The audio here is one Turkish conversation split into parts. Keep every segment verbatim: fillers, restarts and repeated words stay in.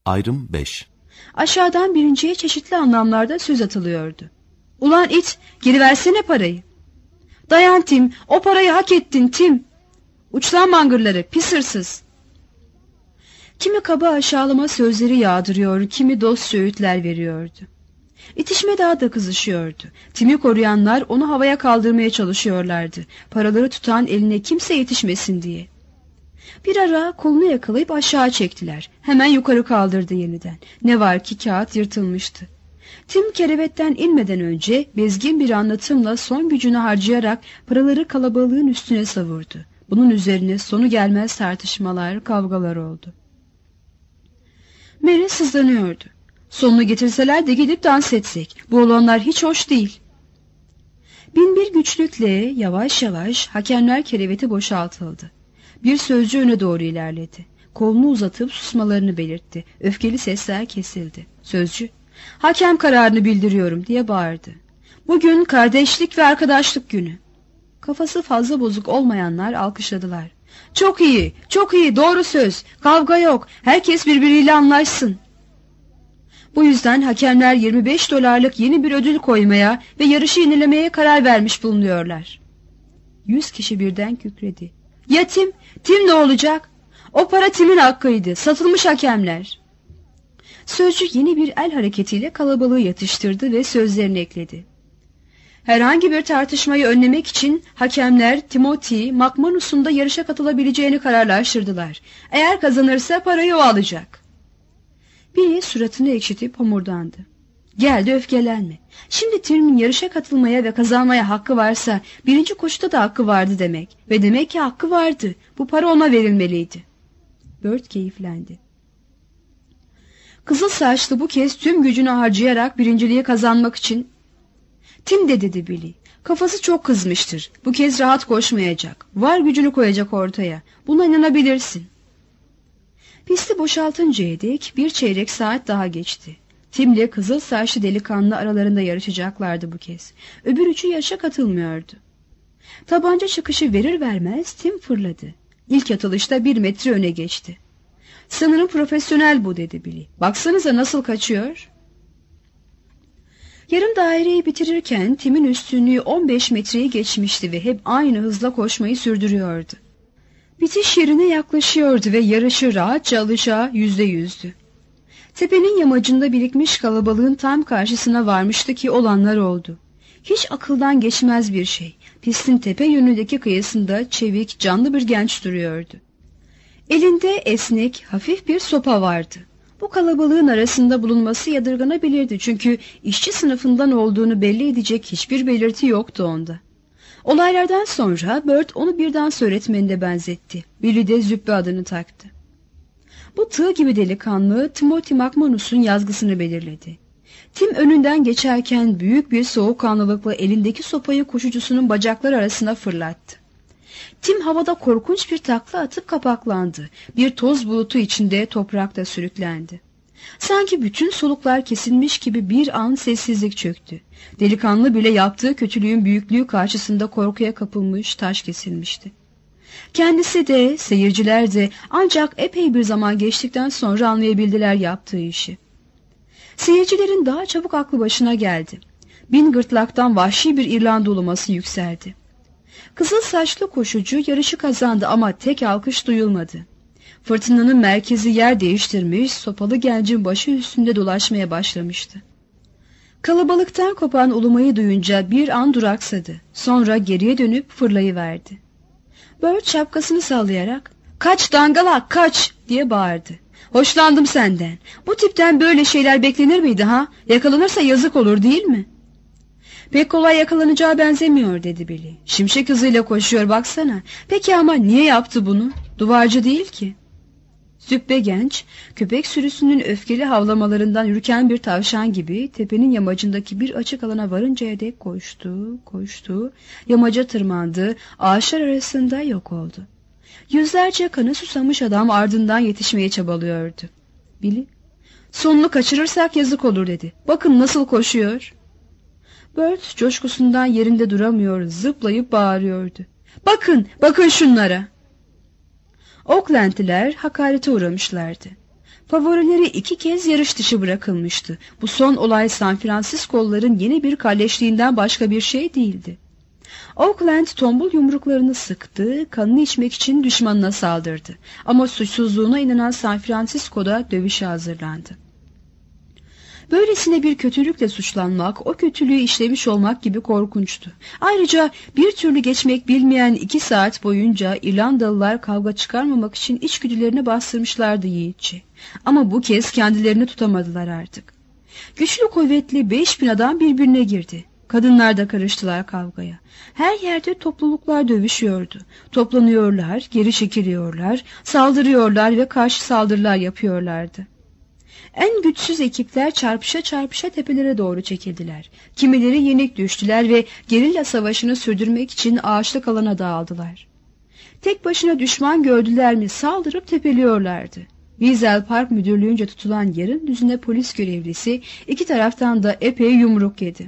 Ayrım beş. Aşağıdan birinciye çeşitli anlamlarda söz atılıyordu. Ulan it, geri versene parayı. Dayan Tim, o parayı hak ettin Tim. Uçlan mangırları, pis hırsız. Kimi kaba aşağılama sözleri yağdırıyor, kimi dostça öğütler veriyordu. İtişme daha da kızışıyordu. Tim'i koruyanlar onu havaya kaldırmaya çalışıyorlardı. Paraları tutan eline kimse yetişmesin diye. Bir ara kolunu yakalayıp aşağı çektiler. Hemen yukarı kaldırdı yeniden. Ne var ki kağıt yırtılmıştı. Tim kerevetten inmeden önce bezgin bir anlatımla son gücünü harcayarak paraları kalabalığın üstüne savurdu. Bunun üzerine sonu gelmez tartışmalar, kavgalar oldu. Mary sızlanıyordu. Sonunu getirseler de gidip dans etsek. Bu olanlar hiç hoş değil. Bin bir güçlükle yavaş yavaş hakemler kereveti boşaltıldı. Bir sözcü öne doğru ilerledi. Kolunu uzatıp susmalarını belirtti. Öfkeli sesler kesildi. Sözcü, hakem kararını bildiriyorum diye bağırdı. Bugün kardeşlik ve arkadaşlık günü. Kafası fazla bozuk olmayanlar alkışladılar. Çok iyi, çok iyi, doğru söz. Kavga yok, herkes birbiriyle anlaşsın. Bu yüzden hakemler yirmi beş dolarlık yeni bir ödül koymaya ve yarışı yenilemeye karar vermiş bulunuyorlar. Yüz kişi birden kükredi. Ya Tim? Tim ne olacak? O para Tim'in hakkıydı. Satılmış hakemler. Sözcü yeni bir el hareketiyle kalabalığı yatıştırdı ve sözlerini ekledi. Herhangi bir tartışmayı önlemek için hakemler Timothy McManus'un da yarışa katılabileceğini kararlaştırdılar. Eğer kazanırsa parayı o alacak. Biri suratını ekşitip homurdandı. Geldi öfkelenme. Şimdi Tim'in yarışa katılmaya ve kazanmaya hakkı varsa birinci koşuda da hakkı vardı demek. Ve demek ki hakkı vardı. Bu para ona verilmeliydi. Bert keyiflendi. Kızıl saçlı bu kez tüm gücünü harcayarak birinciliği kazanmak için... Tim de dedi Billy. Kafası çok kızmıştır. Bu kez rahat koşmayacak. Var gücünü koyacak ortaya. Buna inanabilirsin. Pisti boşaltıncaya dek bir çeyrek saat daha geçti. Tim'le kızıl saçlı delikanlı aralarında yarışacaklardı bu kez. Öbür üçü yarışa katılmıyordu. Tabanca çıkışı verir vermez Tim fırladı. İlk atılışta bir metre öne geçti. Sanırım profesyonel bu dedi Billy. Baksanıza nasıl kaçıyor. Yarım daireyi bitirirken Tim'in üstünlüğü on beş metreyi geçmişti ve hep aynı hızla koşmayı sürdürüyordu. Bitiş yerine yaklaşıyordu ve yarışı rahatça alacağı yüzde yüzdü. Tepenin yamacında birikmiş kalabalığın tam karşısına varmıştı ki olanlar oldu. Hiç akıldan geçmez bir şey. Pistin tepe yönündeki kıyısında çevik, canlı bir genç duruyordu. Elinde esnek, hafif bir sopa vardı. Bu kalabalığın arasında bulunması yadırganabilirdi çünkü işçi sınıfından olduğunu belli edecek hiçbir belirti yoktu onda. Olaylardan sonra Bert onu bir dans öğretmenine benzetti. Billy de Züppe adını taktı. Bu tığ gibi delikanlı Timothy McManus'un yazgısını belirledi. Tim önünden geçerken büyük bir soğukkanlılıkla elindeki sopayı koşucusunun bacakları arasına fırlattı. Tim havada korkunç bir takla atıp kapaklandı. Bir toz bulutu içinde toprakta sürüklendi. Sanki bütün soluklar kesilmiş gibi bir an sessizlik çöktü. Delikanlı bile yaptığı kötülüğün büyüklüğü karşısında korkuya kapılmış, taş kesilmişti. Kendisi de, seyirciler de ancak epey bir zaman geçtikten sonra anlayabildiler yaptığı işi. Seyircilerin daha çabuk aklı başına geldi. Bin gırtlaktan vahşi bir İrlanda uluması yükseldi. Kızıl saçlı koşucu yarışı kazandı ama tek alkış duyulmadı. Fırtınanın merkezi yer değiştirmiş, sopalı gencin başı üstünde dolaşmaya başlamıştı. Kalabalıktan kopan ulumayı duyunca bir an duraksadı. Sonra geriye dönüp fırlayıverdi. Bert şapkasını sallayarak "Kaç dangalak, kaç!" diye bağırdı. "Hoşlandım senden. Bu tipten böyle şeyler beklenir miydi ha? Yakalanırsa yazık olur değil mi?" "Pek kolay yakalanacağı benzemiyor," dedi Billy. "Şimşek hızıyla koşuyor baksana. Peki ama niye yaptı bunu? Duvarcı değil ki." Züppe genç, köpek sürüsünün öfkeli havlamalarından ürken bir tavşan gibi tepenin yamacındaki bir açık alana varıncaya dek koştu, koştu, yamaca tırmandı, ağaçlar arasında yok oldu. Yüzlerce kanı susamış adam ardından yetişmeye çabalıyordu. Billy, "Sonunu kaçırırsak yazık olur," dedi. "Bakın nasıl koşuyor." Bert coşkusundan yerinde duramıyor, zıplayıp bağırıyordu. "Bakın, bakın şunlara!" Oaklandliler hakarete uğramışlardı. Favorileri iki kez yarış dışı bırakılmıştı. Bu son olay San Francisco'luların yeni bir kalleşliğinden başka bir şey değildi. Oakland tombul yumruklarını sıktı, kanını içmek için düşmanına saldırdı. Ama suçsuzluğuna inanan San Francisco'da dövüşe hazırlandı. Böylesine bir kötülükle suçlanmak, o kötülüğü işlemiş olmak gibi korkunçtu. Ayrıca bir türlü geçmek bilmeyen iki saat boyunca İrlandalılar kavga çıkarmamak için içgüdülerini bastırmışlardı yiğitçe. Ama bu kez kendilerini tutamadılar artık. Güçlü kuvvetli beş bin adam birbirine girdi. Kadınlar da karıştılar kavgaya. Her yerde topluluklar dövüşüyordu. Toplanıyorlar, geri çekiliyorlar, saldırıyorlar ve karşı saldırılar yapıyorlardı. En güçsüz ekipler çarpışa çarpışa tepelere doğru çekildiler. Kimileri yenik düştüler ve gerilla savaşını sürdürmek için ağaçlık alana dağıldılar. Tek başına düşman gördüler mi saldırıp tepeliyorlardı. Weasel Park müdürlüğünce tutulan yarım düzine polis görevlisi iki taraftan da epey yumruk yedi.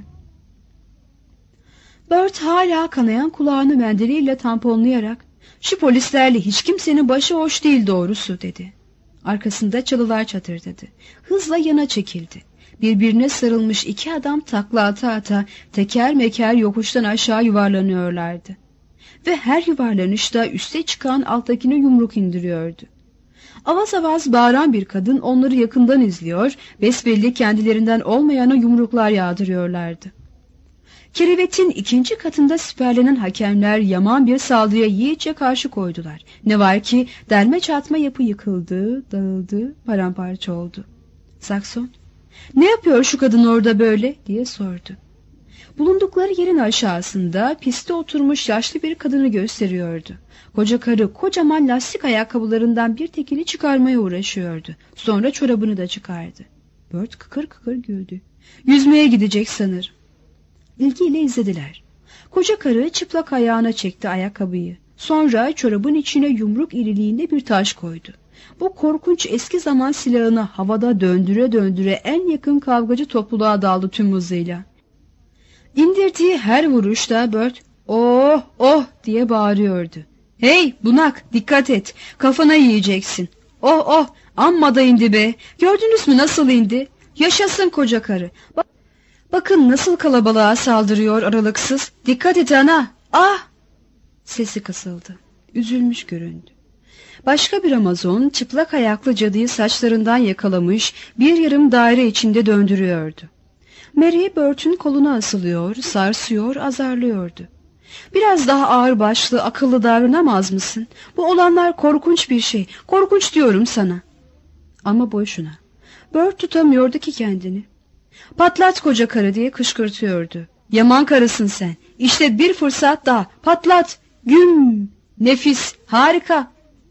Bert hala kanayan kulağını mendiliyle tamponlayarak "Şu polislerle hiç kimsenin başı hoş değil doğrusu," dedi. Arkasında çalılar çatırdadı. Hızla yana çekildi. Birbirine sarılmış iki adam takla ata ata teker meker yokuştan aşağı yuvarlanıyorlardı. Ve her yuvarlanışta üste çıkan alttakine yumruk indiriyordu. Avaz avaz bağıran bir kadın onları yakından izliyor, besbelli kendilerinden olmayana yumruklar yağdırıyorlardı. Kerevetin ikinci katında siperlenen hakemler yaman bir saldırıya yiğitçe karşı koydular. Ne var ki derme çatma yapı yıkıldı, dağıldı, paramparça oldu. Sakson, "Ne yapıyor şu kadın orada böyle?" diye sordu. Bulundukları yerin aşağısında piste oturmuş yaşlı bir kadını gösteriyordu. Koca karı kocaman lastik ayakkabılarından bir tekini çıkarmaya uğraşıyordu. Sonra çorabını da çıkardı. Bert kıkır kıkır güldü. "Yüzmeye gidecek sanırım." İlgiyle izlediler. Koca karı çıplak ayağına çekti ayakkabıyı. Sonra çorabın içine yumruk iriliğinde bir taş koydu. Bu korkunç eski zaman silahını havada döndüre döndüre en yakın kavgacı topluluğa daldı tüm hızıyla. İndirdiği her vuruşta Bert "Oh oh" diye bağırıyordu. "Hey bunak, dikkat et, kafana yiyeceksin. Oh oh, amma da indi be. Gördünüz mü nasıl indi? Yaşasın koca karı. Bak Bakın nasıl kalabalığa saldırıyor aralıksız. Dikkat et ana. Ah!" Sesi kısıldı. Üzülmüş göründü. Başka bir Amazon çıplak ayaklı cadıyı saçlarından yakalamış bir yarım daire içinde döndürüyordu. Mary Bert'ün koluna asılıyor, sarsıyor, azarlıyordu. "Biraz daha ağır başlı, akıllı davranamaz mısın? Bu olanlar korkunç bir şey. Korkunç diyorum sana." Ama boşuna. Bert tutamıyordu ki kendini. "Patlat koca karı," diye kışkırtıyordu. "Yaman karısın sen. İşte bir fırsat daha. Patlat. Güm. Nefis. Harika."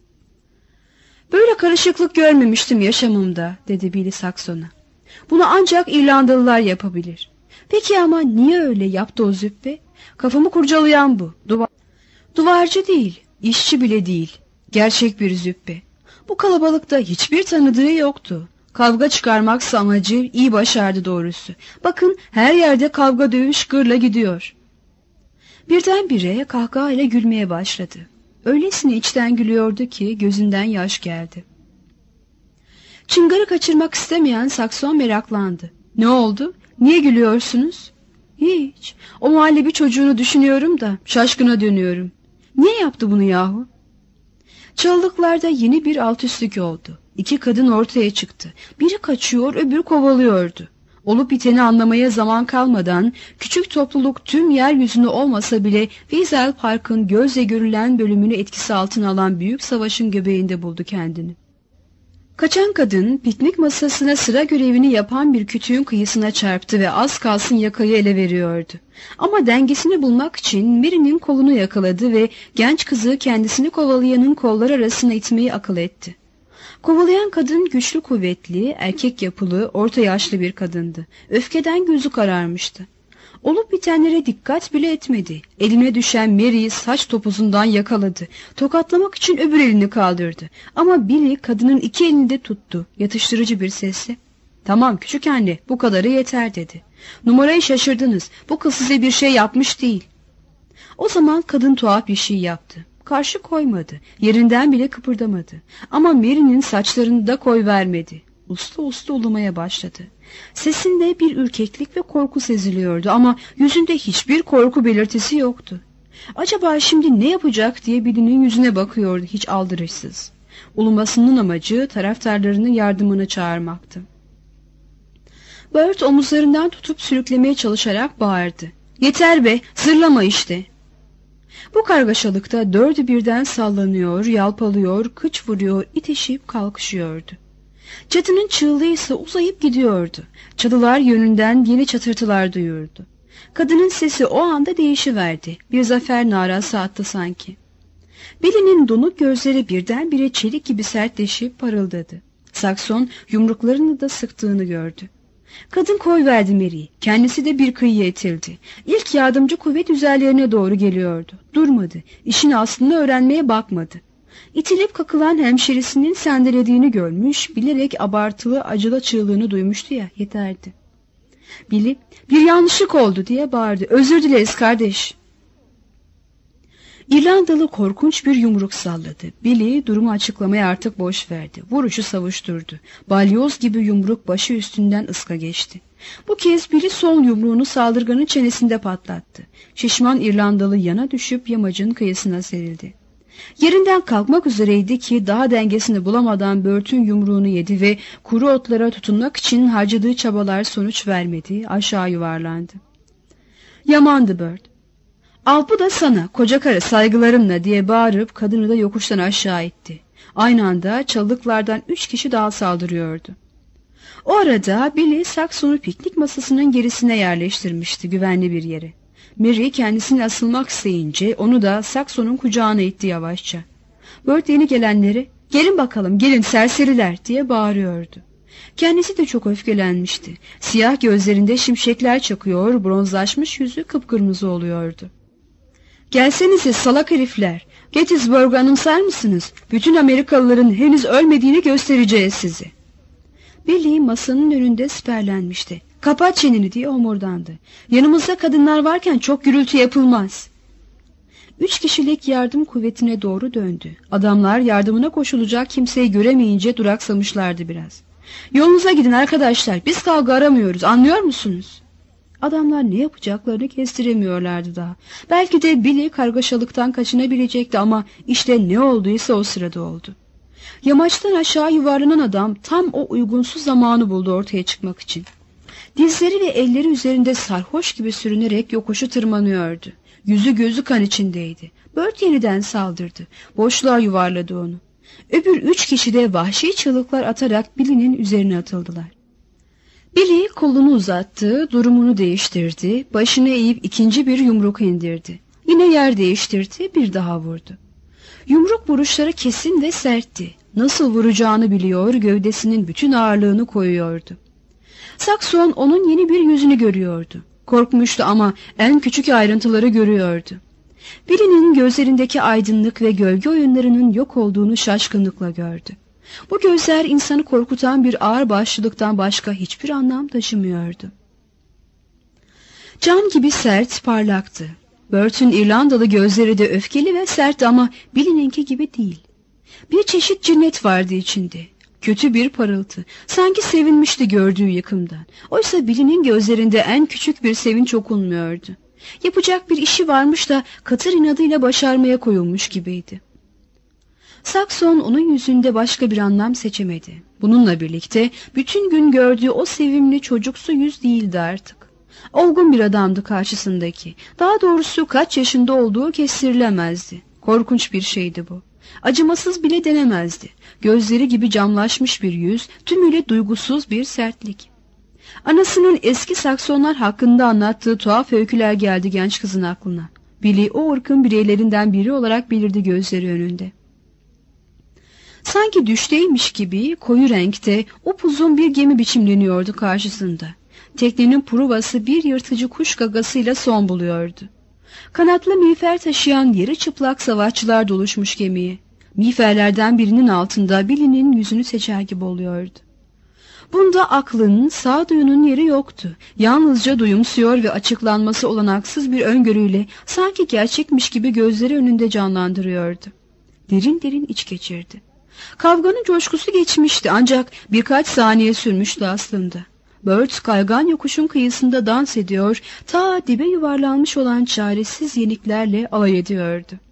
"Böyle karışıklık görmemiştim yaşamımda," dedi Billy Saxon'a. "Bunu ancak İrlandalılar yapabilir." "Peki ama niye öyle yaptı o züppe? Kafamı kurcalayan bu. Duvar... Duvarcı değil, işçi bile değil. Gerçek bir züppe. Bu kalabalıkta hiçbir tanıdığı yoktu. Kavga çıkarmaksa amacı iyi başardı doğrusu. Bakın her yerde kavga dövüş gırla gidiyor." Birdenbire kahkahayla gülmeye başladı. Öylesine içten gülüyordu ki gözünden yaş geldi. Çıngarı kaçırmak istemeyen Sakson meraklandı. "Ne oldu? Niye gülüyorsunuz?" "Hiç. O muhallebi çocuğunu düşünüyorum da şaşkına dönüyorum. Niye yaptı bunu yahu?" Çalılıklarda yeni bir altüstlük oldu. İki kadın ortaya çıktı. Biri kaçıyor, öbürü kovalıyordu. Olup biteni anlamaya zaman kalmadan küçük topluluk tüm yeryüzünde olmasa bile Weasel Park'ın gözle görülen bölümünü etkisi altına alan büyük savaşın göbeğinde buldu kendini. Kaçan kadın piknik masasına sıra görevini yapan bir kütüğün kıyısına çarptı ve az kalsın yakayı ele veriyordu. Ama dengesini bulmak için Mary'nin kolunu yakaladı ve genç kızı kendisini kovalayanın kolları arasına itmeyi akıl etti. Kovalayan kadın güçlü kuvvetli, erkek yapılı, orta yaşlı bir kadındı. Öfkeden gözü kararmıştı. Olup bitenlere dikkat bile etmedi. Eline düşen Mary'i saç topuzundan yakaladı. Tokatlamak için öbür elini kaldırdı. Ama Billy kadının iki elini de tuttu. Yatıştırıcı bir sesle "Tamam küçük anne, bu kadarı yeter," dedi. "Numarayı şaşırdınız. Bu kız size bir şey yapmış değil." O zaman kadın tuhaf bir şey yaptı. Karşı koymadı, yerinden bile kıpırdamadı. Ama Mary'nin saçlarını da koyvermedi. Uslu uslu ulumaya başladı. Sesinde bir ürkeklik ve korku seziliyordu ama yüzünde hiçbir korku belirtisi yoktu. Acaba şimdi ne yapacak diye Billy'nin yüzüne bakıyordu hiç aldırışsız. Ulumasının amacı taraftarlarının yardımını çağırmaktı. Bert omuzlarından tutup sürüklemeye çalışarak bağırdı. "Yeter be, zırlama işte." Bu kargaşalıkta dördü birden sallanıyor, yalpalıyor, kıç vuruyor, itişip kalkışıyordu. Cadının çığlığı ise uzayıp gidiyordu. Çalılar yönünden yeni çatırtılar duyurdu. Kadının sesi o anda değişiverdi. Bir zafer narası attı sanki. Billy'nin donuk gözleri birdenbire çelik gibi sertleşip parıldadı. Sakson yumruklarını da sıktığını gördü. Kadın koyverdi Mary'i. Kendisi de bir kıyıya itildi. İlk yardımcı kuvvet üzerlerine doğru geliyordu. Durmadı. İşin aslını öğrenmeye bakmadı. İtilip kakılan hemşerisinin sendelediğini görmüş, bilerek abartılı acılı çığlığını duymuştu ya, yeterdi. Billy, "Bir yanlışlık oldu," diye bağırdı. "Özür dileriz kardeş." İrlandalı korkunç bir yumruk salladı. Billy durumu açıklamaya artık boş verdi. Vuruşu savuşturdu. Balyoz gibi yumruk başı üstünden ıska geçti. Bu kez Billy sol yumruğunu saldırganın çenesinde patlattı. Şişman İrlandalı yana düşüp yamacın kıyısına serildi. Yerinden kalkmak üzereydi ki daha dengesini bulamadan Bert'ün yumruğunu yedi ve kuru otlara tutunmak için harcadığı çabalar sonuç vermedi, aşağı yuvarlandı. Yamandı Bert. "Al bu da sana, koca karı, saygılarımla," diye bağırıp kadını da yokuştan aşağı itti. Aynı anda çalılıklardan üç kişi daha saldırıyordu. O arada Billy Sakson'u piknik masasının gerisine yerleştirmişti, güvenli bir yere. Mary kendisine asılmak isteyince onu da Sakson'un kucağına itti yavaşça. Bert yeni gelenleri, "Gelin bakalım, gelin serseriler," diye bağırıyordu. Kendisi de çok öfkelenmişti. Siyah gözlerinde şimşekler çakıyor, bronzlaşmış yüzü kıpkırmızı oluyordu. "Gelsenize salak herifler, Gettysburg'u anımsar mısınız? Bütün Amerikalıların henüz ölmediğini göstereceğiz size." Billy masanın önünde siperlenmişti. "Kapat çeneni," diye homurdandı. "Yanımızda kadınlar varken çok gürültü yapılmaz." Üç kişilik yardım kuvvetine doğru döndü. Adamlar yardımına koşulacak kimseyi göremeyince duraksamışlardı biraz. "Yolunuza gidin arkadaşlar, biz kavga aramıyoruz, anlıyor musunuz?" Adamlar ne yapacaklarını kestiremiyorlardı daha. Belki de Billy kargaşalıktan kaçınabilecekti ama işte ne olduysa o sırada oldu. Yamaçtan aşağı yuvarlanan adam tam o uygunsuz zamanı buldu ortaya çıkmak için. Dizleri ve elleri üzerinde sarhoş gibi sürünerek yokuşu tırmanıyordu. Yüzü gözü kan içindeydi. Bert yeniden saldırdı. Boşluğa yuvarladı onu. Öbür üç kişi de vahşi çığlıklar atarak Billy'nin üzerine atıldılar. Billy kolunu uzattı, durumunu değiştirdi, başını eğip ikinci bir yumruk indirdi. Yine yer değiştirdi, bir daha vurdu. Yumruk vuruşları kesin ve sertti. Nasıl vuracağını biliyor, gövdesinin bütün ağırlığını koyuyordu. Sakson onun yeni bir yüzünü görüyordu. Korkmuştu ama en küçük ayrıntıları görüyordu. Billy'nin gözlerindeki aydınlık ve gölge oyunlarının yok olduğunu şaşkınlıkla gördü. Bu gözler insanı korkutan bir ağırbaşlılıktan başka hiçbir anlam taşımıyordu. Cam gibi sert, parlaktı. Bert'ün İrlandalı gözleri de öfkeli ve sert ama Billy'ninki gibi değil. Bir çeşit cinnet vardı içinde. Kötü bir parıltı. Sanki sevinmişti gördüğü yıkımdan. Oysa Billy'nin gözlerinde en küçük bir sevinç okunmuyordu. Yapacak bir işi varmış da katır inadıyla başarmaya koyulmuş gibiydi. Sakson onun yüzünde başka bir anlam seçemedi. Bununla birlikte bütün gün gördüğü o sevimli çocuksu yüz değildi artık. Olgun bir adamdı karşısındaki. Daha doğrusu kaç yaşında olduğu kestirilemezdi. Korkunç bir şeydi bu. Acımasız bile denemezdi. Gözleri gibi camlaşmış bir yüz, tümüyle duygusuz bir sertlik. Anasının eski Saksonlar hakkında anlattığı tuhaf öyküler geldi genç kızın aklına. Billy o ırkın bireylerinden biri olarak belirdi gözleri önünde. Sanki düşteymiş gibi koyu renkte upuzun bir gemi biçimleniyordu karşısında. Teknenin pruvası bir yırtıcı kuş gagasıyla son buluyordu. Kanatlı miğfer taşıyan yarı çıplak savaşçılar doluşmuş gemiye. Miğferlerden birinin altında Billy'nin yüzünü seçer gibi oluyordu. Bunda aklın, sağduyunun yeri yoktu. Yalnızca duyumsuyor ve açıklanması olanaksız bir öngörüyle sanki gerçekmiş gibi gözleri önünde canlandırıyordu. Derin derin iç geçirdi. Kavganın coşkusu geçmişti ancak birkaç saniye sürmüştü aslında. Bert kaygan yokuşun kıyısında dans ediyor, ta dibe yuvarlanmış olan çaresiz yeniklerle alay ediyordu.